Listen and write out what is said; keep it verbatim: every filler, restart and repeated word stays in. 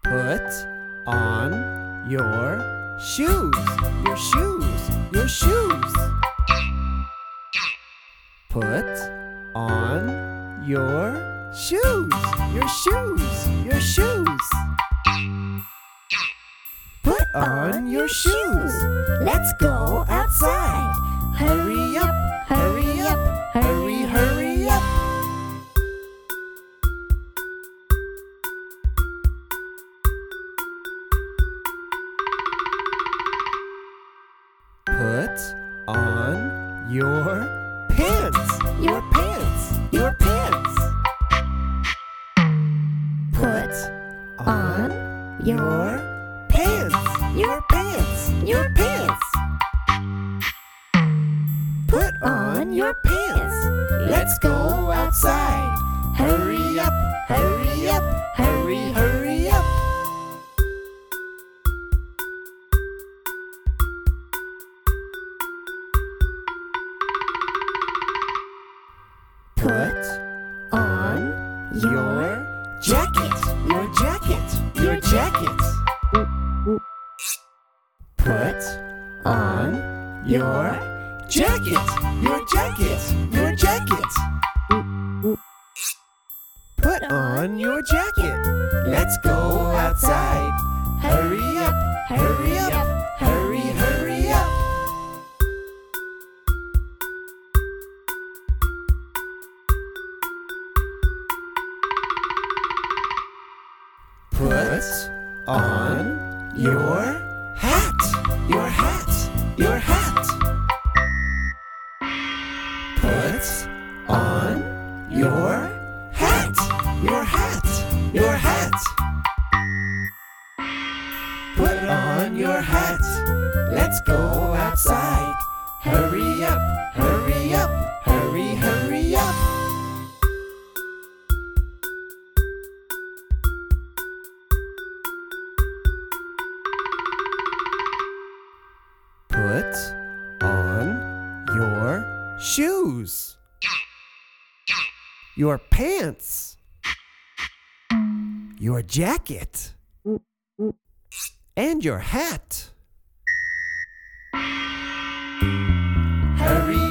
Put on your shoes. Your shoes. Your shoes. Put on your shoes. Your shoes. Your shoes. Put on your shoes. Let's go outside. Hurry up, hurry up, hurry, hurry up. Put on your pants. Your pants. Your pants. Put on Your pants. Your pants. Your pants. Put on your pants. Let's go outside. Hurry up, hurry up, hurry, hurry up. Put on your jacket. Your jacket. Your jacket. Put on your jacket. Your jacket. Your jacket. Put on your jacket. Let's go outside. Hurry up, hurry up, hurry, hurry up. Put on your hat. Your hat. Your hat. Put on your hat. Your hat. Your hat. Put on your hat. Let's go outside. Hurry up, hurry up, hurry, hurry up. Put on your shoes. Your pants. Your jacket. And your hat. Hurry